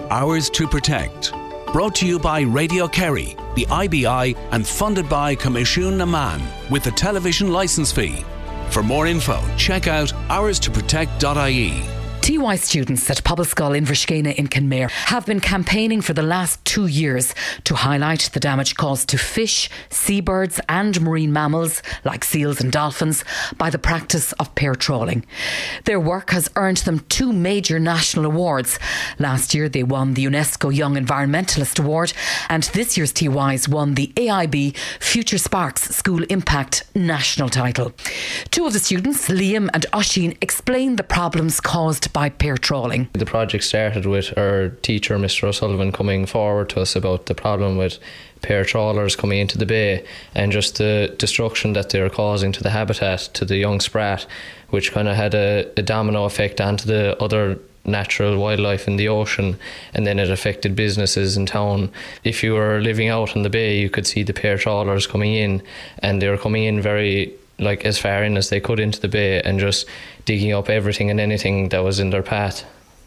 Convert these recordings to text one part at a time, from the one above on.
Hours to Protect. Brought to you by Radio Kerry, the IBI, and funded by Comisiún na Man with a television licence fee. For more info, check out hourstoprotect.ie. TY students at Pobbleskull in Inverskeena in Kenmare have been campaigning for the last 2 years to highlight the damage caused to fish, seabirds and marine mammals like seals and dolphins by the practice of pair trawling. Their work has earned them 2 major national awards. Last year they won the UNESCO Young Environmentalist Award, and this year's TYs won the AIB Future Sparks School Impact National title. 2 of the students, Liam and Oisín, explain the problems caused by pair trawling. The project started with our teacher, Mr. O'Sullivan, coming forward to us about the problem with pair trawlers coming into the bay and just the destruction that they were causing to the habitat, to the young sprat, which kind of had a domino effect onto the other natural wildlife in the ocean, and then it affected businesses in town. If you were living out on the bay, you could see the pair trawlers coming in, and they were coming in very as far in as they could into the bay and just digging up everything and anything that was in their path.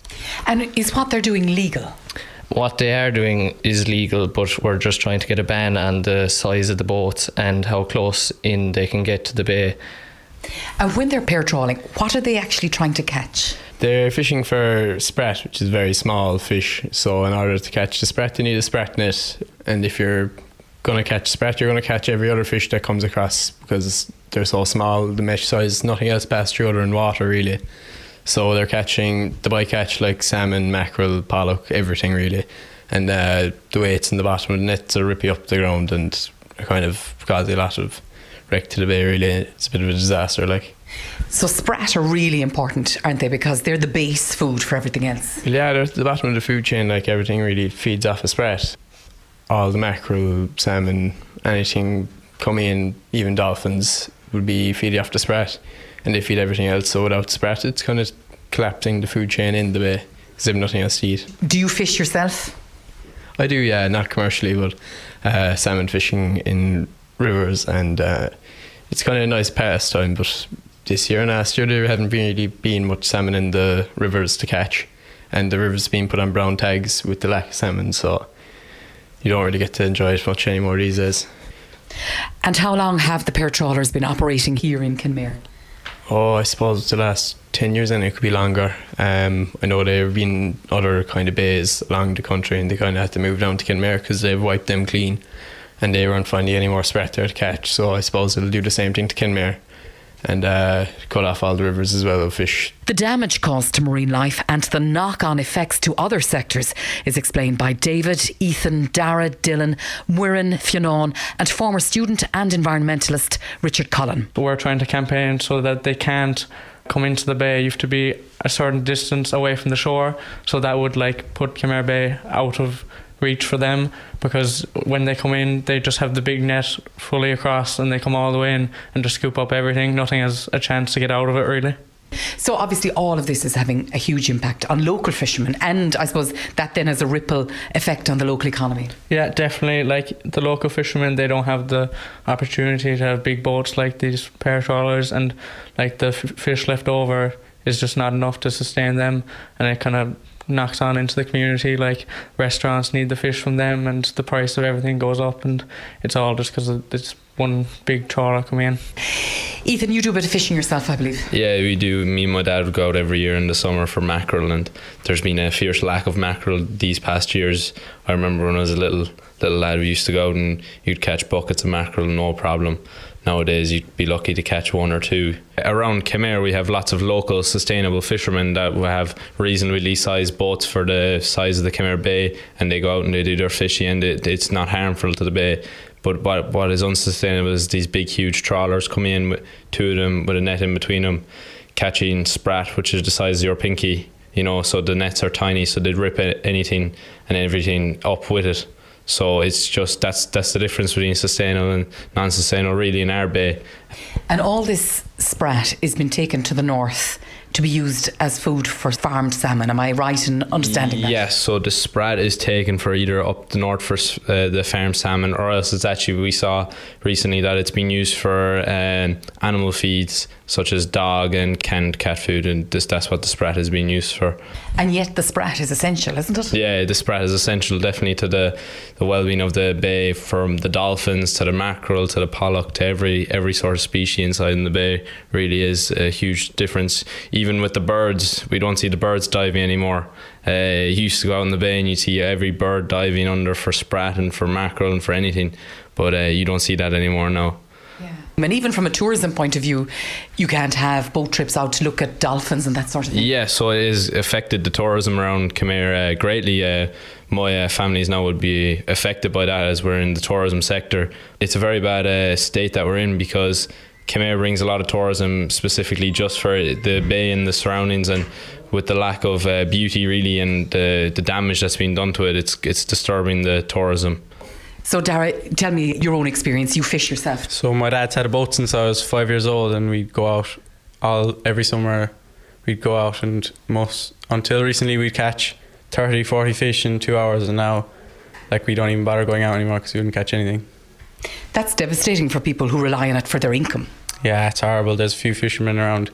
And is what they're doing legal? What they are doing is legal, but we're just trying to get a ban on the size of the boats and how close in they can get to the bay. And when they're pair trawling, what are they actually trying to catch? They're fishing for sprat, which is very small fish. So in order to catch the sprat, you need a sprat net. And if you're going to catch sprat, you're going to catch every other fish that comes across, because they're so small, the mesh size, nothing else passes through other than water really. So they're catching the bycatch like salmon, mackerel, pollock, everything really. And the weights in the bottom of the nets are ripping up the ground and kind of cause a lot of wreck to the bay really. It's a bit of a disaster like. So sprat are really important, aren't they? Because they're the base food for everything else. Yeah, they're at the bottom of the food chain, like everything really feeds off a sprat. All the mackerel, salmon, anything coming in, even dolphins, would be feeding off the sprat, and they feed everything else. So without the sprat, it's kind of collapsing the food chain in the bay because they have nothing else to eat. Do you fish yourself? I do, yeah, not commercially, but salmon fishing in rivers, and it's kind of a nice pastime. But this year and last year there hadn't really been much salmon in the rivers to catch, and the rivers being put on brown tags with the lack of salmon, so you don't really get to enjoy it much anymore these days. And how long have the pair trawlers been operating here in Kenmare? Oh, I suppose the last 10 years, and it could be longer. I know there have been other kind of bays along the country, and they kind of had to move down to Kenmare because they've wiped them clean and they weren't finding any more sprat there to catch. So I suppose it'll do the same thing to Kenmare and cut off all the rivers as well of fish. The damage caused to marine life and the knock-on effects to other sectors is explained by David, Ethan, Dara, Dylan, Muireann, Fionn and former student and environmentalist Richard Cullen. We're trying to campaign so that they can't come into the bay. You have to be a certain distance away from the shore, so that would put Kenmare Bay out of reach for them, because when they come in they just have the big net fully across and they come all the way in and just scoop up everything. Nothing has a chance to get out of it really. So obviously all of this is having a huge impact on local fishermen, and I suppose that then has a ripple effect on the local economy. Yeah, definitely. The local fishermen, they don't have the opportunity to have big boats like these pair trawlers, and the fish left over is just not enough to sustain them, and it kind of knocks on into the community. Restaurants need the fish from them, and the price of everything goes up, and it's all just because of this one big trawler coming in. Ethan, you do a bit of fishing yourself, I believe. Yeah, we do. Me and my dad would go out every year in the summer for mackerel, and there's been a fierce lack of mackerel these past years. I remember when I was a little lad, we used to go out and you'd catch buckets of mackerel, no problem. Nowadays you'd be lucky to catch 1 or 2. Around Kenmare we have lots of local sustainable fishermen that will have reasonably sized boats for the size of the Kenmare Bay, and they go out and they do their fishing, and it's not harmful to the bay. But what is unsustainable is these big huge trawlers coming in with 2 of them with a net in between them, catching sprat which is the size of your pinky, so the nets are tiny, so they'd rip anything and everything up with it. So it's just that's the difference between sustainable and non-sustainable really in our bay. And all this sprat has been taken to the north to be used as food for farmed salmon. Am I right in understanding that? Yes, so the sprat is taken for either up the north for the farmed salmon, or else it's actually, we saw recently that it's been used for animal feeds such as dog and canned cat food, and that's what the sprat is being used for. And yet the sprat is essential, isn't it? Yeah, the sprat is essential definitely to the well-being of the bay, from the dolphins to the mackerel to the pollock to every sort of species inside in the bay. Really is a huge difference. Even with the birds, we don't see the birds diving anymore. You used to go out in the bay and you see every bird diving under for sprat and for mackerel and for anything, but you don't see that anymore now. And even from a tourism point of view, you can't have boat trips out to look at dolphins and that sort of thing. Yeah, so it has affected the tourism around Kenmare greatly. My families now would be affected by that, as we're in the tourism sector. It's a very bad state that we're in, because Kenmare brings a lot of tourism specifically just for the bay and the surroundings, and with the lack of beauty really and the damage that's been done to it, it's disturbing the tourism. So Dara, tell me your own experience. You fish yourself. So my dad's had a boat since I was 5 years old, and we'd go out every summer. We'd go out, and until recently we'd catch 30, 40 fish in 2 hours, and now we don't even bother going out anymore because we wouldn't catch anything. That's devastating for people who rely on it for their income. Yeah, it's horrible. There's a few fishermen around,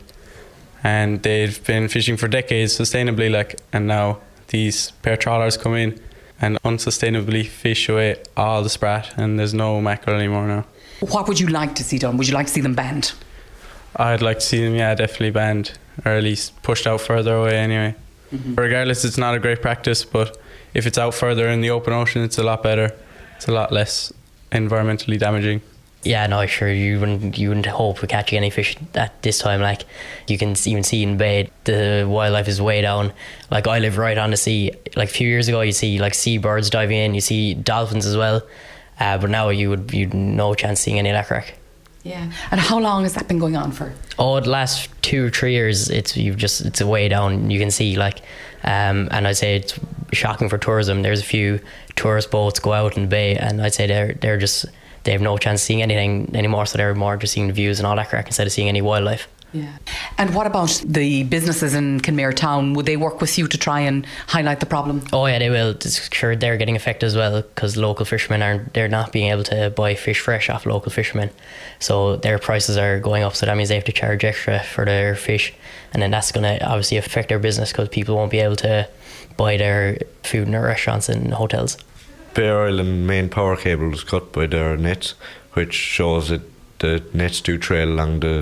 and they've been fishing for decades sustainably, and now these pair trawlers come in and unsustainably fish away all the sprat, and there's no mackerel anymore now. What would you like to see done? Would you like to see them banned? I'd like to see them, definitely banned, or at least pushed out further away anyway. Mm-hmm. Regardless, it's not a great practice, but if it's out further in the open ocean, it's a lot better. It's a lot less environmentally damaging. Yeah, no, sure, you wouldn't hope of catching any fish at this time. You can even see in the bay, the wildlife is way down. I live right on the sea. A few years ago, you see seabirds diving in, you see dolphins as well. But now you'd no chance seeing any of that crack. Yeah. And how long has that been going on for? Oh, the last 2 or 3 years, it's way down. You can see and I'd say it's shocking for tourism. There's a few tourist boats go out in the bay, and I'd say they have no chance of seeing anything anymore, so they're more just seeing the views and all that crack instead of seeing any wildlife. Yeah. And what about the businesses in Kenmare town? Would they work with you to try and highlight the problem? Oh yeah, they will. Sure, they're getting affected as well, because local fishermen they're not being able to buy fish fresh off local fishermen, so their prices are going up, so that means they have to charge extra for their fish, and then that's going to obviously affect their business, because people won't be able to buy their food in their restaurants and hotels. Bay Island main power cable was cut by their nets, which shows that the nets do trail along the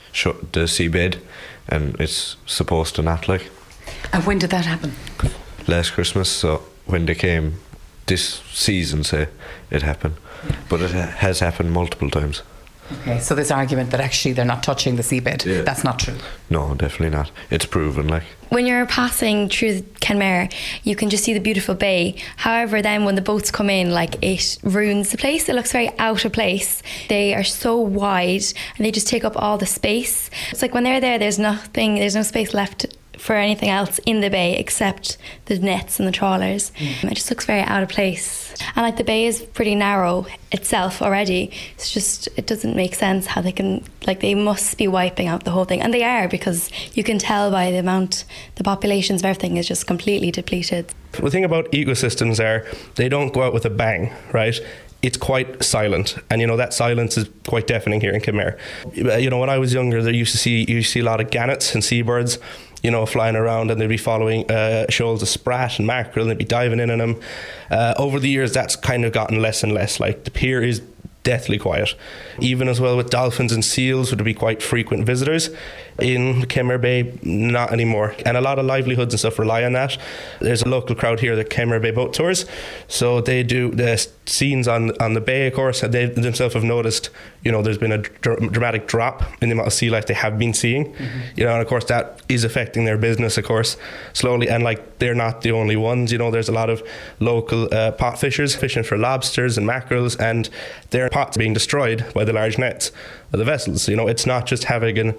seabed, and it's supposed to not And when did that happen? Last Christmas, so when they came this season, say, it happened. Yeah. But it has happened multiple times. Okay, so this argument that actually they're not touching the seabed, that's not true. No, definitely not. It's proven. When you're passing through Kenmare, you can just see the beautiful bay. However, then when the boats come in, it ruins the place. It looks very out of place. They are so wide and they just take up all the space. It's when they're there, there's no space left for anything else in the bay except the nets and the trawlers. It just looks very out of place. And the bay is pretty narrow itself already. It's just, it doesn't make sense how they can, they must be wiping out the whole thing. And they are, because you can tell by the amount, the populations of everything is just completely depleted. The thing about ecosystems are, they don't go out with a bang, right? It's quite silent, and that silence is quite deafening here in Kenmare. When I was younger, you used to see a lot of gannets and seabirds, flying around, and they'd be following shoals of sprat and mackerel, and they'd be diving in on them. Over the years, that's kind of gotten less and less. The pier is deathly quiet. Even as well with dolphins and seals, would be quite frequent visitors. In Kenmare Bay, not anymore. And a lot of livelihoods and stuff rely on that. There's a local crowd here, the Kenmare Bay Boat Tours. So they do the scenes on the bay, of course, and they themselves have noticed, there's been a dramatic drop in the amount of sea life they have been seeing. Mm-hmm. And of course that is affecting their business, of course, slowly. And they're not the only ones. There's a lot of local pot fishers fishing for lobsters and mackerels, and their pots being destroyed by the large nets of the vessels. It's not just having from an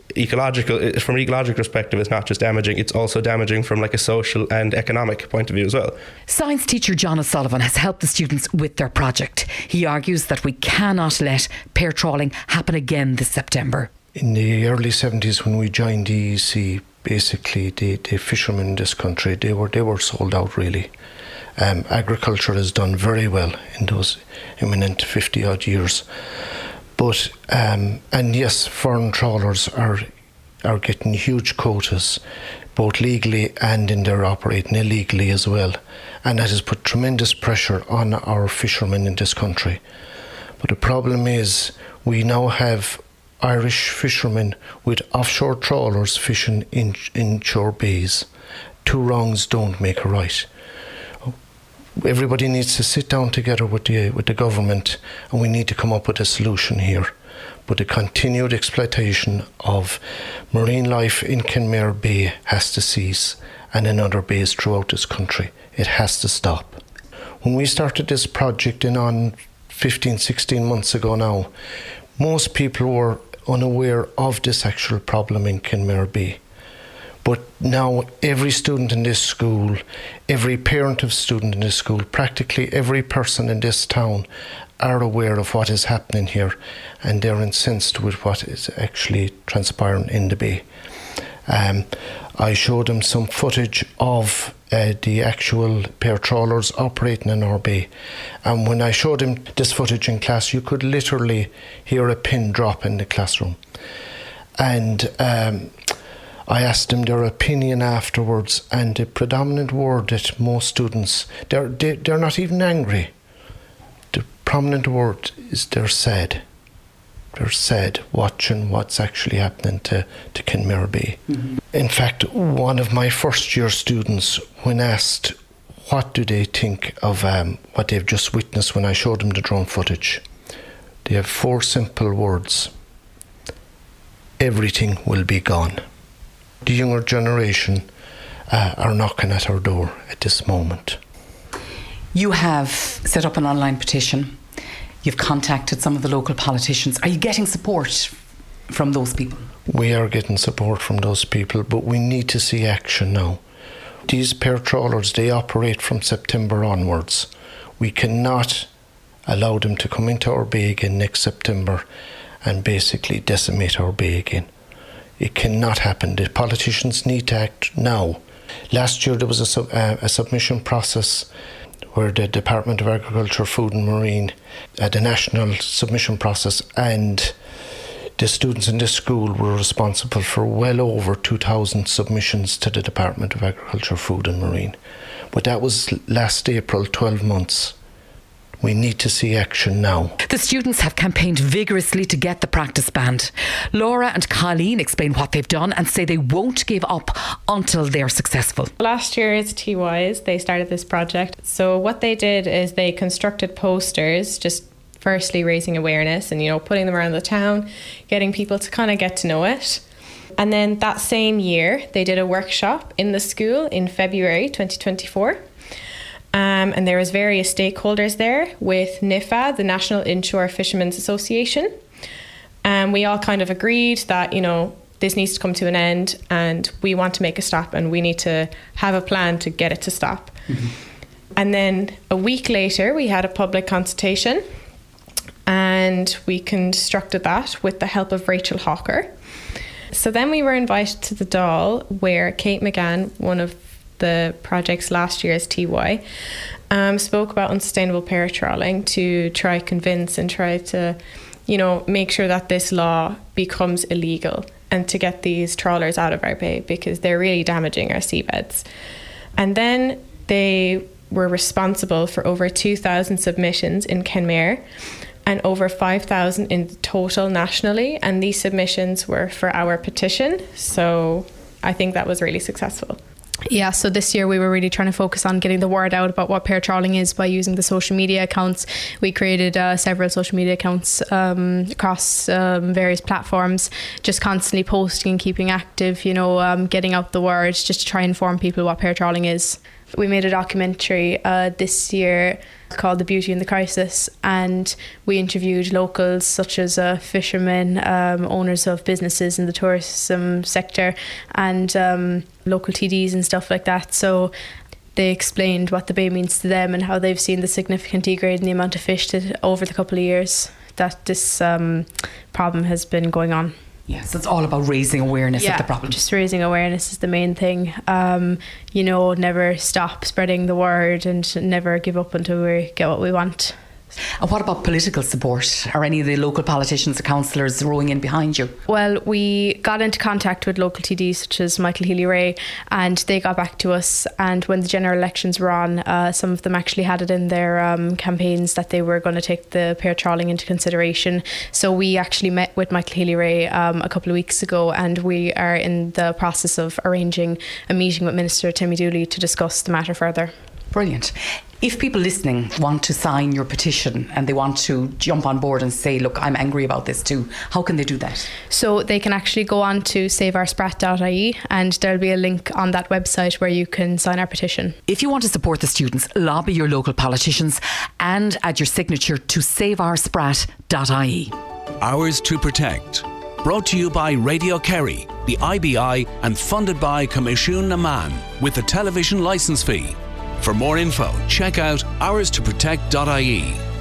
ecological perspective, it's not just damaging, it's also damaging from a social and economic point of view as well. Science teacher John O'Sullivan has helped the students with their project. He argues that we cannot let pair trawling happen again this September. In the early 70s, when we joined the EEC, basically the fishermen in this country, they were sold out really. Agriculture has done very well in those imminent 50 odd years. But, and yes, foreign trawlers are getting huge quotas, both legally and in their operating illegally as well. And that has put tremendous pressure on our fishermen in this country. But the problem is we now have Irish fishermen with offshore trawlers fishing in inshore bays. Two wrongs don't make a right. Everybody needs to sit down together with the government, and we need to come up with a solution here. But the continued exploitation of marine life in Kenmare Bay has to cease, and in other bays throughout this country. It has to stop. When we started this project on 15, 16 months ago now, most people were unaware of this actual problem in Kenmare Bay. But now every student in this school, every parent of student in this school, practically every person in this town are aware of what is happening here, and they're incensed with what is actually transpiring in the bay. I showed them some footage of the actual pair trawlers operating in our bay, and when I showed them this footage in class, you could literally hear a pin drop in the classroom. And I asked them their opinion afterwards, and the predominant word that most students, they're not even angry. The prominent word is they're sad. They're sad watching what's actually happening to Kenmare Bay. Mm-hmm. In fact, one of my first year students, when asked what do they think of what they've just witnessed when I showed them the drone footage, they have 4 simple words. Everything will be gone. The younger generation are knocking at our door at this moment. You have set up an online petition. You've contacted some of the local politicians. Are you getting support from those people? We are getting support from those people, but we need to see action now. These pair trawlers, they operate from September onwards. We cannot allow them to come into our bay again next September and basically decimate our bay again. It cannot happen. The politicians need to act now. Last year there was a submission process where the Department of Agriculture, Food and Marine had a national submission process, and the students in this school were responsible for well over 2,000 submissions to the Department of Agriculture, Food and Marine. But that was last April, 12 months. We need to see action now. The students have campaigned vigorously to get the practice banned. Laura and Colleen explain what they've done and say they won't give up until they're successful. Last year's TYs, they started this project. So what they did is they constructed posters, just firstly raising awareness and, putting them around the town, getting people to kind of get to know it. And then that same year, they did a workshop in the school in February 2024. And there was various stakeholders there with NIFA, the National Inshore Fishermen's Association. And we all kind of agreed that, this needs to come to an end and we want to make a stop and we need to have a plan to get it to stop. Mm-hmm. And then a week later, we had a public consultation and we constructed that with the help of Rachel Hawker. So then we were invited to the Dáil, where Kate McGann, one of the project's last year's TY, spoke about unsustainable pair trawling to try convince and try to, make sure that this law becomes illegal and to get these trawlers out of our bay because they're really damaging our seabeds. And then they were responsible for over 2,000 submissions in Kenmare and over 5,000 in total nationally, and these submissions were for our petition, so I think that was really successful. Yeah, so this year we were really trying to focus on getting the word out about what pair trawling is by using the social media accounts. We created several social media accounts across various platforms, just constantly posting and keeping active, getting out the word just to try and inform people what pair trawling is. We made a documentary this year called The Beauty in the Crisis, and we interviewed locals such as fishermen, owners of businesses in the tourism sector, and local TDs and stuff like that. So they explained what the bay means to them and how they've seen the significant degrade in the amount of fish that over the couple of years that this problem has been going on. Yes, it's all about raising awareness of the problem. Just raising awareness is the main thing. Never stop spreading the word and never give up until we get what we want. And what about political support? Are any of the local politicians or councillors rowing in behind you? Well, we got into contact with local TDs such as Michael Healy-Rae, and they got back to us. And when the general elections were on, some of them actually had it in their campaigns that they were going to take the pair trawling into consideration. So we actually met with Michael Healy-Rae a couple of weeks ago, and we are in the process of arranging a meeting with Minister Timmy Dooley to discuss the matter further. Brilliant. If people listening want to sign your petition and they want to jump on board and say, look, I'm angry about this too, how can they do that? So they can actually go on to saveoursprat.ie, and there'll be a link on that website where you can sign our petition. If you want to support the students, lobby your local politicians and add your signature to saveoursprat.ie. Hours to Protect. Brought to you by Radio Kerry, the IBI, and funded by Comisiún na Man with a television licence fee. For more info, check out hourstoprotect.ie.